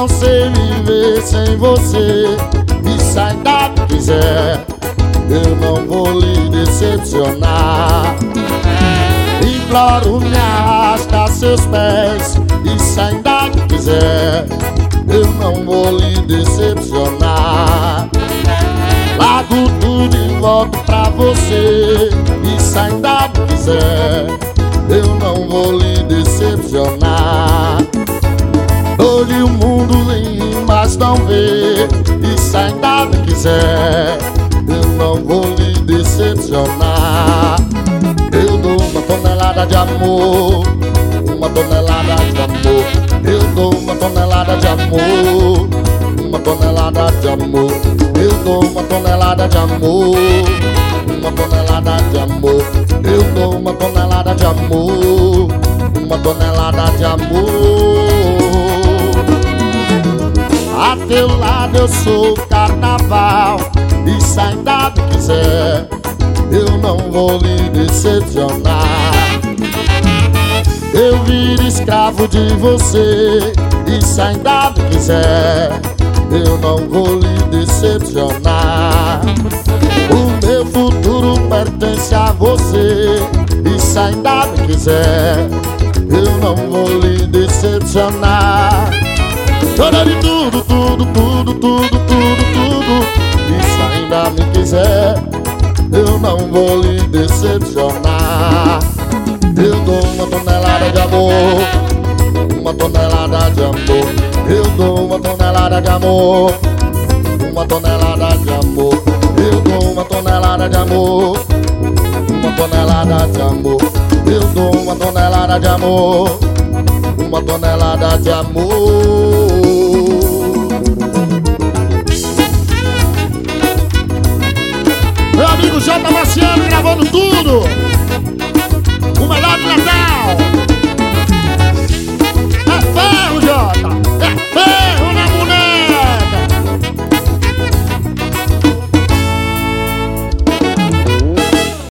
não sei viver sem você. E se ainda quiser, eu não vou lhe decepcionar. Imploro, me arrasta a seus pés. E se ainda quiser, eu não vou lhe decepcionar. Largo tudo e volto pra você. E se ainda quiser, eu não vou lhe decepcionar. Dou-lhe o mundo em mas não vê. E se ainda quiser, eu não vou lhe decepcionar. Eu dou uma tonelada de amor, uma tonelada de amor. Eu dou uma tonelada de amor, uma tonelada de amor. Eu dou uma tonelada de amor, uma tonelada de amor. Eu dou uma tonelada de amor, uma tonelada de amor. A teu lado eu sou carnaval. E se ainda quiser, eu não vou lhe decepcionar. Eu viro escravo de você. E se ainda quiser, eu não vou lhe decepcionar. O meu futuro pertence a você. E se ainda quiser, eu não vou lhe decepcionar. Chora de tudo, tudo, tudo, tudo, tudo, tudo. E se ainda me quiser, eu não vou lhe decepcionar. Eu dou uma tonelada de amor, uma tonelada de amor. Eu dou uma tonelada de amor, uma tonelada de amor. Eu dou uma tonelada de amor, uma tonelada de amor. Eu dou uma tonelada de amor, uma tonelada de amor.